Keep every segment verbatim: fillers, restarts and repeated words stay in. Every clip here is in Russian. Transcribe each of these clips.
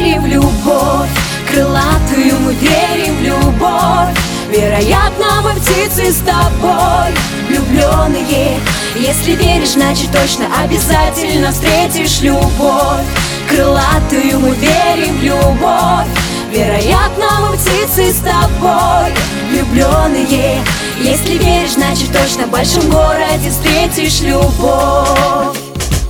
верим в любовь, крылатую мы верим в любовь. Вероятно, мы птицы с тобой, влюбленные. Если веришь, значит точно обязательно встретишь любовь. Крылатую мы верим в любовь. Вероятно, мы птицы с тобой, влюбленные. Если веришь, значит точно в большом городе встретишь любовь.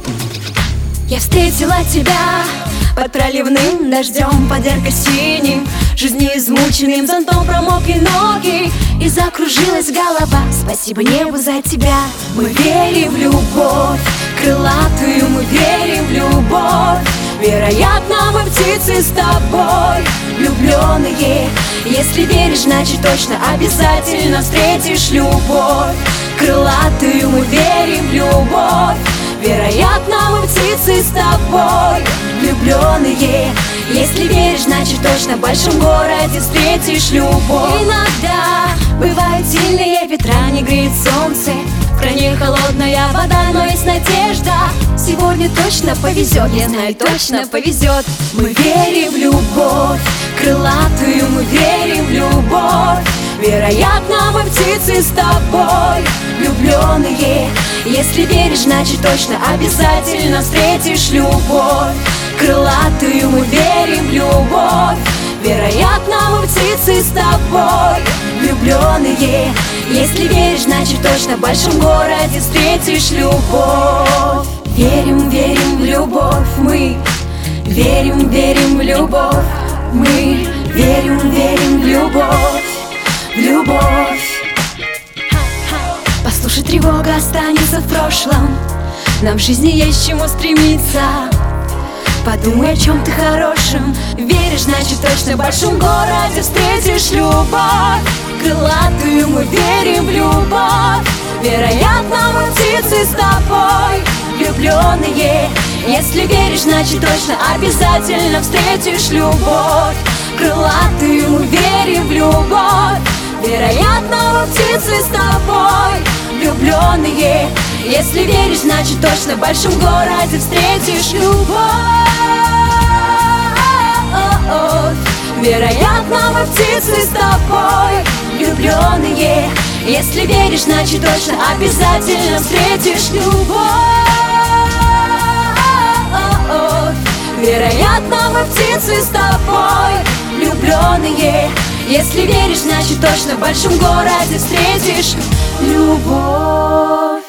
Я встретила тебя под проливным дождем, под ярко-синим, жизнью измученным зонтом промокли ноги и закружилась голова. Спасибо небу за тебя. Мы верим в любовь, крылатую мы верим в любовь. Вероятно, мы птицы с тобой, влюбленные. Если веришь, значит точно обязательно встретишь любовь. Крылатую мы верим в любовь. Вероятно, мы птицы с тобой, влюбленные. Если веришь, значит точно в большом городе встретишь любовь. Иногда бывают сильные ветра, не греет солнце, в кране холодная вода, но есть надежда. Сегодня точно повезет, я знаю, точно повезет. Мы верим в любовь, крылатую мы верим в любовь. Вероятно, мы птицы с тобой, влюбленные. Если веришь, значит точно обязательно встретишь любовь. Крылатую мы верим в любовь. Вероятно, мы птицы с тобой, влюбленные. Если веришь, значит точно в большом городе встретишь любовь. Верим, верим в любовь мы, верим, верим в любовь мы, верим, верим в любовь, в любовь. Послушай, тревога останется в прошлом, нам в жизни есть чему стремиться. Подумай о чем-то хорошем. Веришь, значит точно в большом городе встретишь любовь. Крылатую мы верим в любовь. Вероятно, мы птицы с тобой, влюбленные. Если веришь, значит точно обязательно встретишь любовь. Крылатую мы верим в любовь. Вероятно, мы птицы с тобой, влюбленные. Если веришь, значит точно в большом городе встретишь любовь. Вероятно, мы птицы с тобой, влюбленные. Если веришь, значит точно обязательно встретишь любовь. Вероятно, мы птицы с тобой, влюбленные. Если веришь, значит точно в большом городе встретишь любовь.